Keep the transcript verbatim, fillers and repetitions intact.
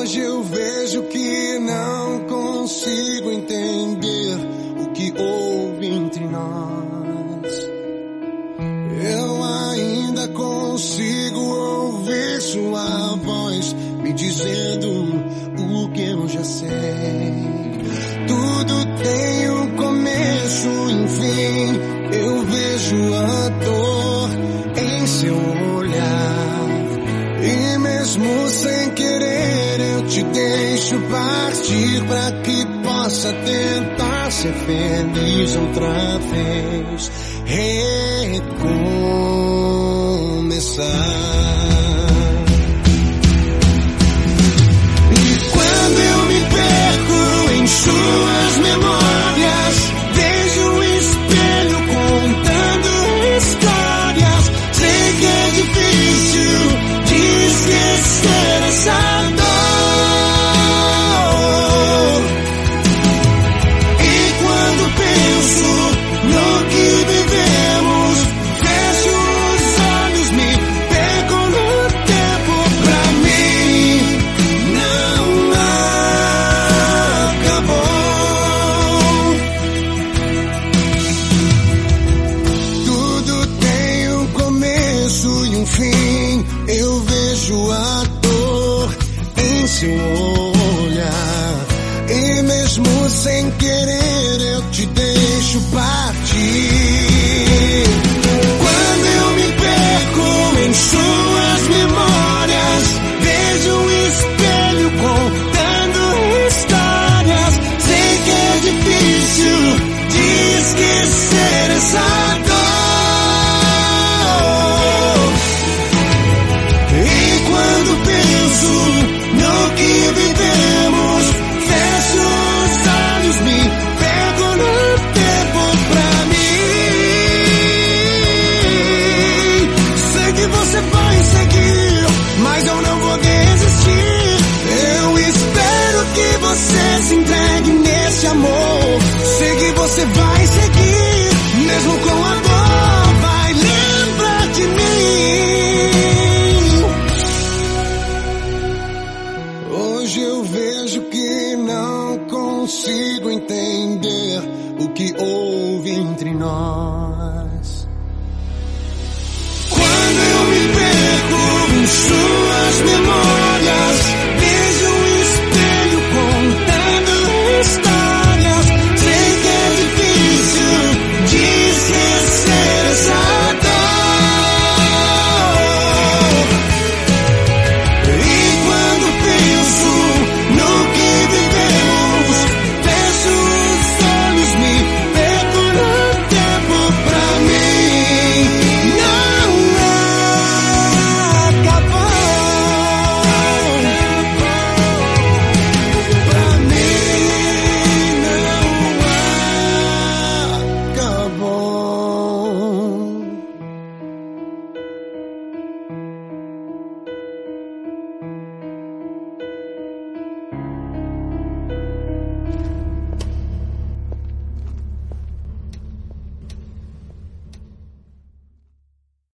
Hoje eu vejo que não consigo entender o que houve entre nós. Eu ainda consigo ouvir sua voz me dizendo o que eu já sei. Tudo tem um começo e um fim. Eu vejo a dor em seu olhar. E mesmo sem querer eu te deixo partir pra que possa tentar ser feliz outra vez. Recomeçar. Suas memórias, vejo o espelho contando histórias. Sei que é difícil de esquecer essa dor. E quando penso no que vivemos, fecho os olhos, me pego no tempo. Pra mim não fim, eu vejo a dor em seu olhar. E mesmo sem querer eu te deixo partir. Quando eu me perco em suas memórias, vejo um espelho contando histórias. Sei que é difícil de esquecer essa dor. No que vivemos, fecho os olhos, me pego no tempo. Pra mim, sei que você vai seguir, mas eu não vou desistir. Eu espero que você se entregue nesse amor. Sei que você vai seguir, mesmo com a dor, vai lembrar de mim. Hoje eu vejo que não consigo entender o que houve.